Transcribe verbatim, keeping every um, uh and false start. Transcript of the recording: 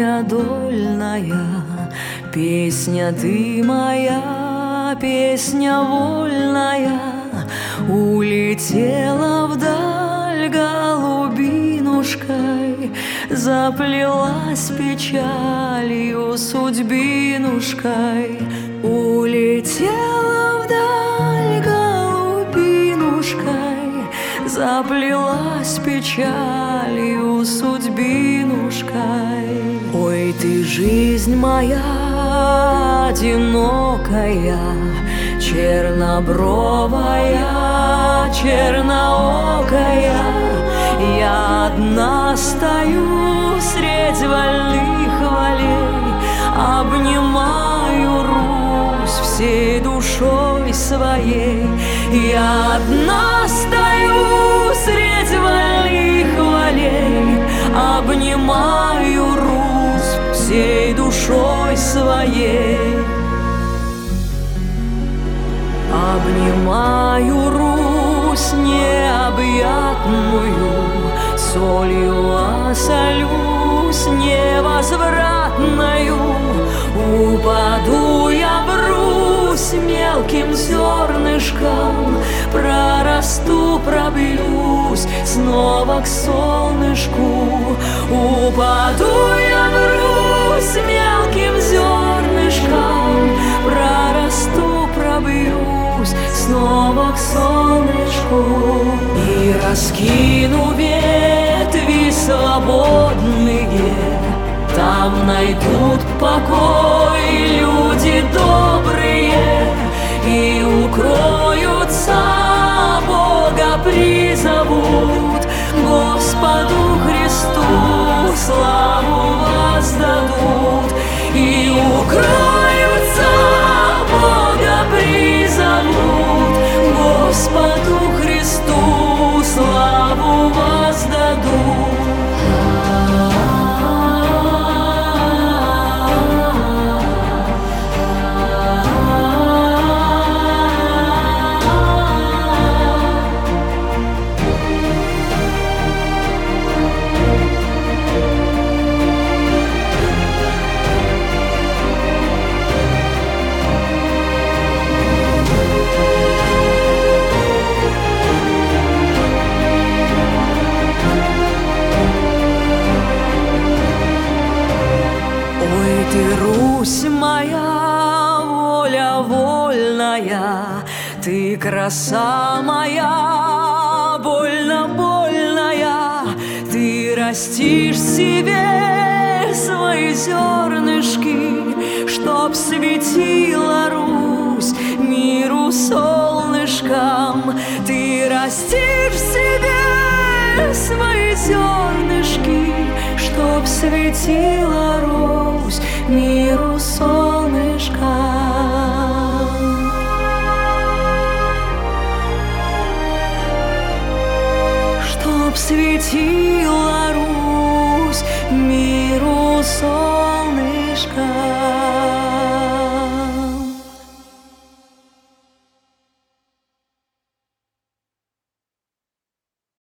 моя дольная, песня ты моя, песня вольная, улетела вдаль голубинушкой, заплелась печалью судьбинушкой, улетела вдаль голубинушкой, заплелась печалью судьбинушкой. Ой, ты, жизнь моя одинокая, чернобровая, черноокая, я одна стою средь вольных волей, обнимаю Русь всей душой своей. Я одна стою средь вольных волей, обнимаю Русь всей душой своей. Обнимаю Русь необъятную, солью осолюсь невозвратною, упаду я в Русь мелким зернышком, прорасту, пробьюсь снова к солнышку. Упаду я в Русь мелким зернышком, прорасту, пробьюсь снова к солнышку. И раскину ветви свободные, там найдут покой люди добрые, и укроются, Бога призовут, Господу Христу славу воздадут. И укроются, Бога призовут, Господу Христу славу воздадут. Ты, Русь моя, воля вольная, ты краса моя, больно-больная, ты растишь себе свои зернышки, чтоб светила Русь миру солнышком. Ты растишь себе свои зернышки, чтоб светила Русь миру солнышком. Чтоб светила Русь миру солнышком.